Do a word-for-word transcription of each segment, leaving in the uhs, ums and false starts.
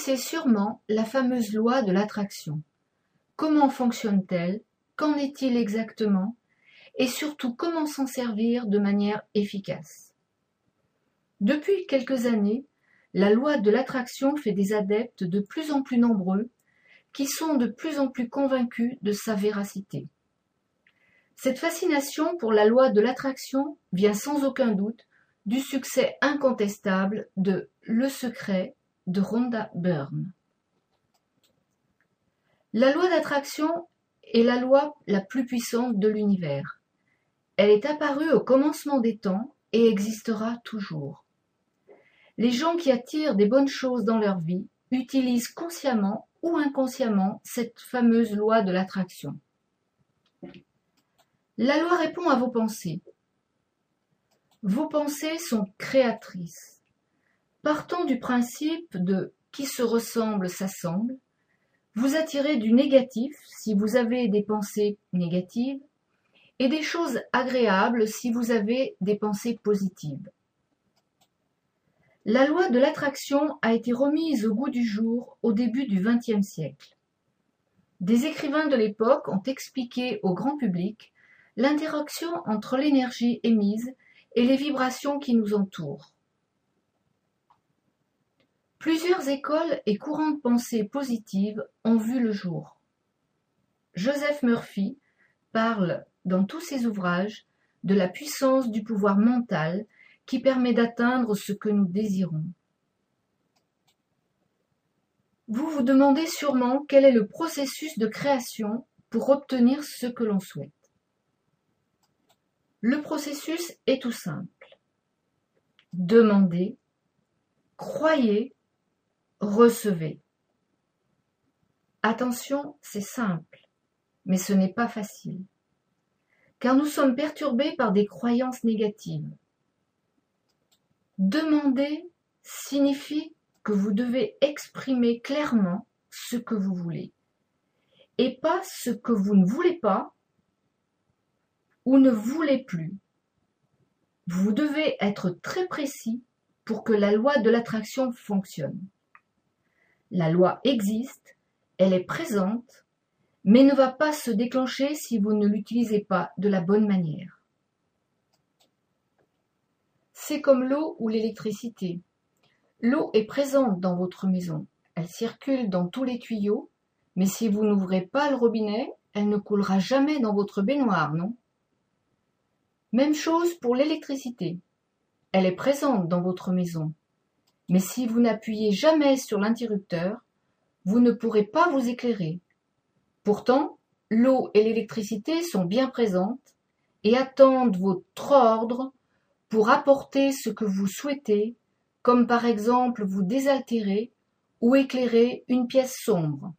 connaissez sûrement la fameuse loi de l'attraction. Comment fonctionne-t-elle? Qu'en est-il exactement? Et surtout, comment s'en servir de manière efficace? Depuis quelques années, la loi de l'attraction fait des adeptes de plus en plus nombreux qui sont de plus en plus convaincus de sa véracité. Cette fascination pour la loi de l'attraction vient sans aucun doute du succès incontestable de Le Secret de Rhonda Byrne. La loi d'attraction est la loi la plus puissante de l'univers. Elle est apparue au commencement des temps et existera toujours. Les gens qui attirent des bonnes choses dans leur vie utilisent consciemment ou inconsciemment cette fameuse loi de l'attraction. La loi répond à vos pensées. Vos pensées sont créatrices. Partant du principe de « qui se ressemble s'assemble », vous attirez du négatif si vous avez des pensées négatives et des choses agréables si vous avez des pensées positives. La loi de l'attraction a été remise au goût du jour au début du vingtième siècle. Des écrivains de l'époque ont expliqué au grand public l'interaction entre l'énergie émise et les vibrations qui nous entourent. Plusieurs écoles et courants de pensée positives ont vu le jour. Joseph Murphy parle dans tous ses ouvrages de la puissance du pouvoir mental qui permet d'atteindre ce que nous désirons. Vous vous demandez sûrement quel est le processus de création pour obtenir ce que l'on souhaite. Le processus est tout simple. Demandez, croyez, recevez. Attention, c'est simple, mais ce n'est pas facile, car nous sommes perturbés par des croyances négatives. Demander signifie que vous devez exprimer clairement ce que vous voulez, et pas ce que vous ne voulez pas ou ne voulez plus. Vous devez être très précis pour que la loi de l'attraction fonctionne. La loi existe, elle est présente, mais ne va pas se déclencher si vous ne l'utilisez pas de la bonne manière. C'est comme l'eau ou l'électricité. L'eau est présente dans votre maison, elle circule dans tous les tuyaux, mais si vous n'ouvrez pas le robinet, elle ne coulera jamais dans votre baignoire, non? Même chose pour l'électricité. Elle est présente dans votre maison, mais si vous n'appuyez jamais sur l'interrupteur, vous ne pourrez pas vous éclairer. Pourtant, l'eau et l'électricité sont bien présentes et attendent votre ordre pour apporter ce que vous souhaitez, comme par exemple vous désaltérer ou éclairer une pièce sombre.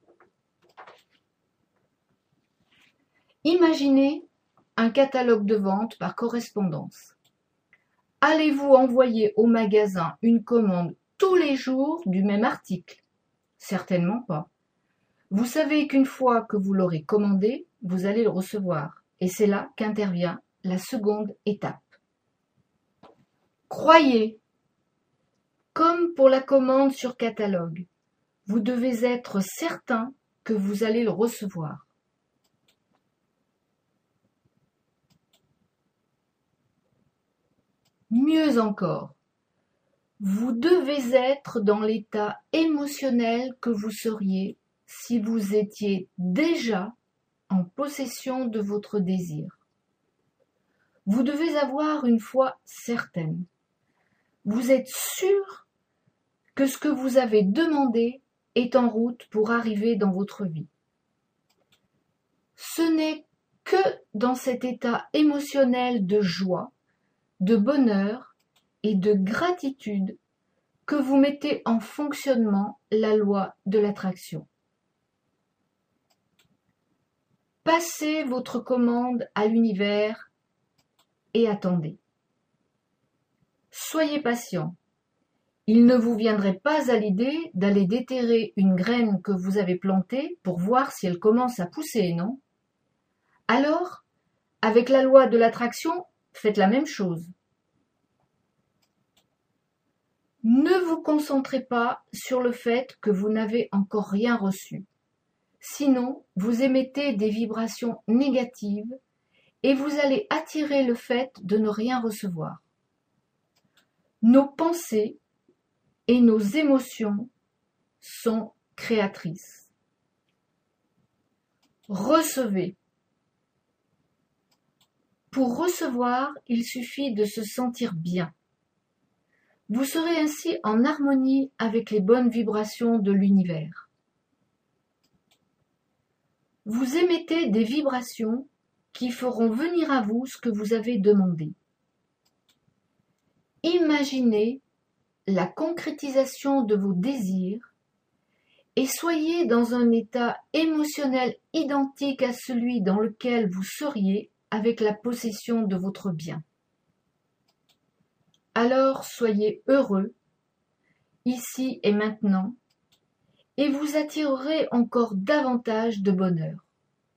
Imaginez un catalogue de vente par correspondance. Allez-vous envoyer au magasin une commande tous les jours du même article? Certainement pas. Vous savez qu'une fois que vous l'aurez commandé, vous allez le recevoir. Et c'est là qu'intervient la seconde étape. Croyez. Comme pour la commande sur catalogue, vous devez être certain que vous allez le recevoir. Mieux encore, vous devez être dans l'état émotionnel que vous seriez si vous étiez déjà en possession de votre désir. Vous devez avoir une foi certaine. Vous êtes sûr que ce que vous avez demandé est en route pour arriver dans votre vie. Ce n'est que dans cet état émotionnel de joie, de bonheur et de gratitude que vous mettez en fonctionnement la loi de l'attraction. Passez votre commande à l'univers et attendez. Soyez patient. Il ne vous viendrait pas à l'idée d'aller déterrer une graine que vous avez plantée pour voir si elle commence à pousser, non? Alors, avec la loi de l'attraction, faites la même chose. Ne vous concentrez pas sur le fait que vous n'avez encore rien reçu. Sinon, vous émettez des vibrations négatives et vous allez attirer le fait de ne rien recevoir. Nos pensées et nos émotions sont créatrices. Recevez. Pour recevoir, il suffit de se sentir bien. Vous serez ainsi en harmonie avec les bonnes vibrations de l'univers. Vous émettez des vibrations qui feront venir à vous ce que vous avez demandé. Imaginez la concrétisation de vos désirs et soyez dans un état émotionnel identique à celui dans lequel vous seriez avec la possession de votre bien. Alors soyez heureux, ici et maintenant, et vous attirerez encore davantage de bonheur.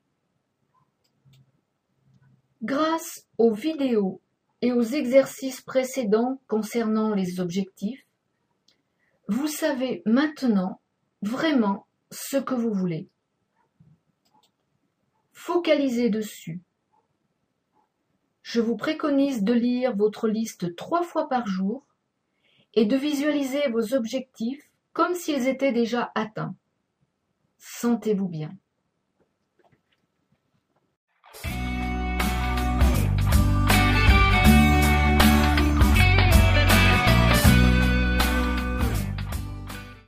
Grâce aux vidéos et aux exercices précédents concernant les objectifs, vous savez maintenant vraiment ce que vous voulez. Focalisez dessus. Je vous préconise de lire votre liste trois fois par jour et de visualiser vos objectifs comme s'ils étaient déjà atteints. Sentez-vous bien.